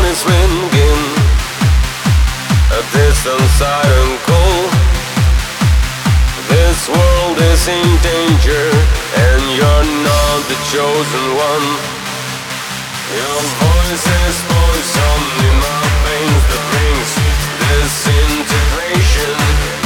is ringing, a distant siren call. This world is in danger, and you're not the chosen one. Your voice is poison in my veins that brings disintegration.